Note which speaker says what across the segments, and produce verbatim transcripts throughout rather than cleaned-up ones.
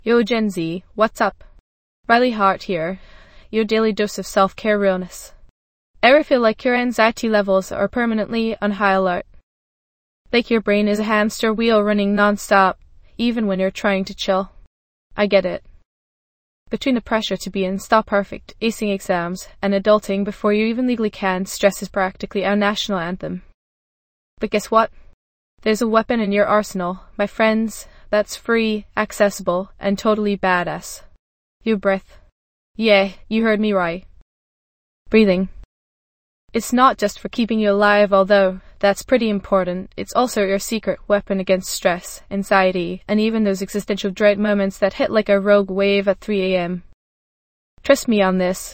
Speaker 1: Yo Gen Z, what's up? Riley Hart here, your daily dose of self-care realness. Ever feel like your anxiety levels are permanently on high alert? Like your brain is a hamster wheel running non-stop, even when you're trying to chill? I get it. Between the pressure to be in stop perfect, acing exams, and adulting before you even legally can, stress is practically our national anthem. But guess what? There's a weapon in your arsenal, my friends, that's free, accessible, and totally badass. Your breath. Yeah, you heard me right. Breathing. It's not just for keeping you alive, although that's pretty important. It's also your secret weapon against stress, anxiety, and even those existential dread moments that hit like a rogue wave at three a m. Trust me on this.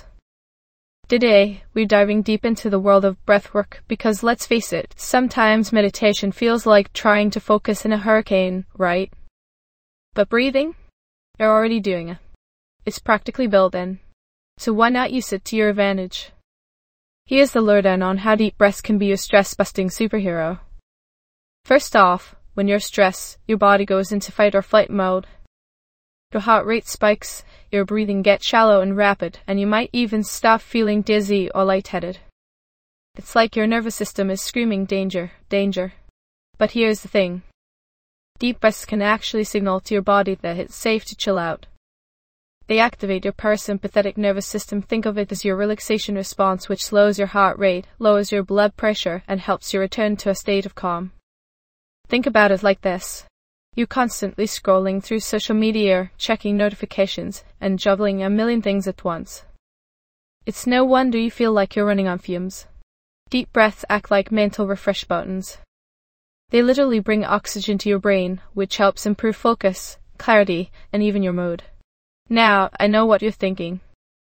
Speaker 1: Today, we're diving deep into the world of breathwork because let's face it, sometimes meditation feels like trying to focus in a hurricane, right? But breathing? You're already doing it. It's practically built in. So why not use it to your advantage? Here's the lowdown on how deep breaths can be your stress-busting superhero. First off, when you're stressed, your body goes into fight or flight mode. Your heart rate spikes, your breathing gets shallow and rapid, and you might even stop feeling dizzy or lightheaded. It's like your nervous system is screaming danger, danger. But here's the thing. Deep breaths can actually signal to your body that it's safe to chill out. They activate your parasympathetic nervous system. Think of it as your relaxation response, which slows your heart rate, lowers your blood pressure, and helps you return to a state of calm. Think about it like this. You're constantly scrolling through social media, checking notifications, and juggling a million things at once. It's no wonder you feel like you're running on fumes. Deep breaths act like mental refresh buttons. They literally bring oxygen to your brain, which helps improve focus, clarity, and even your mood. Now, I know what you're thinking.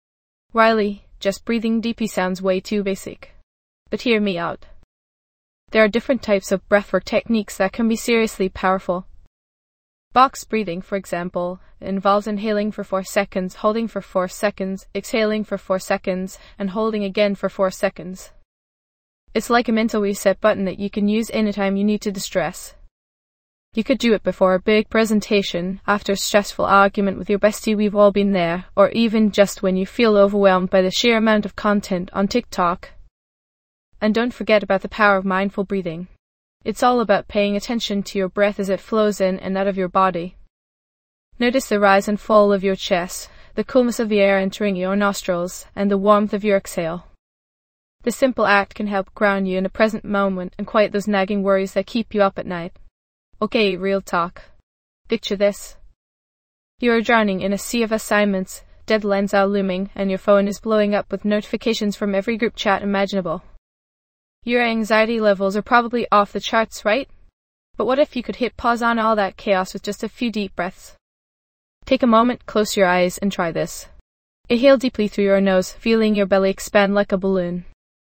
Speaker 1: Riley, just breathing deeply sounds way too basic. But hear me out. There are different types of breathwork techniques that can be seriously powerful. Box breathing, for example, involves inhaling for four seconds, holding for four seconds, exhaling for four seconds, and holding again for four seconds. It's like a mental reset button that you can use anytime you need to distress. You could do it before a big presentation, after a stressful argument with your bestie, we've all been there, or even just when you feel overwhelmed by the sheer amount of content on TikTok. And don't forget about the power of mindful breathing. It's all about paying attention to your breath as it flows in and out of your body. Notice the rise and fall of your chest, the coolness of the air entering your nostrils, and the warmth of your exhale. This simple act can help ground you in the present moment and quiet those nagging worries that keep you up at night. Okay, real talk. Picture this. You are drowning in a sea of assignments, deadlines are looming, and your phone is blowing up with notifications from every group chat imaginable. Your anxiety levels are probably off the charts, right? But what if you could hit pause on all that chaos with just a few deep breaths? Take a moment, close your eyes, and try this. Inhale deeply through your nose, feeling your belly expand like a balloon.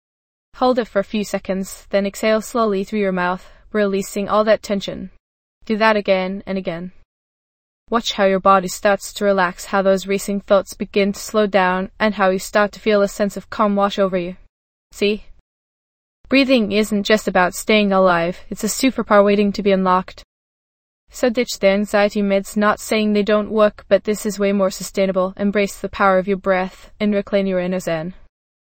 Speaker 1: Hold it for a few seconds, then exhale slowly through your mouth, releasing all that tension. Do that again and again. Watch how your body starts to relax, how those racing thoughts begin to slow down, and how you start to feel a sense of calm wash over you. See? Breathing isn't just about staying alive, it's a superpower waiting to be unlocked. So ditch the anxiety meds, not saying they don't work, but this is way more sustainable. Embrace the power of your breath and reclaim your inner zen.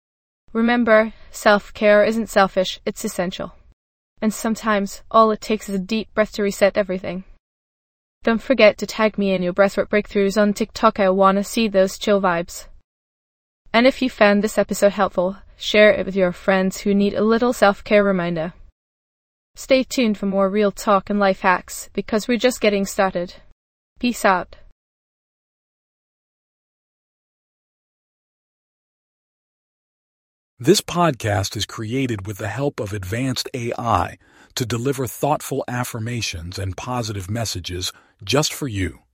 Speaker 1: Remember, self-care isn't selfish, it's essential. And sometimes, all it takes is a deep breath to reset everything. Don't forget to tag me in your breathwork breakthroughs on TikTok, I wanna see those chill vibes. And if you found this episode helpful, share it with your friends who need a little self-care reminder. Stay tuned for more real talk and life hacks, because we're just getting started. Peace out.
Speaker 2: This podcast is created with the help of advanced A I to deliver thoughtful affirmations and positive messages just for you.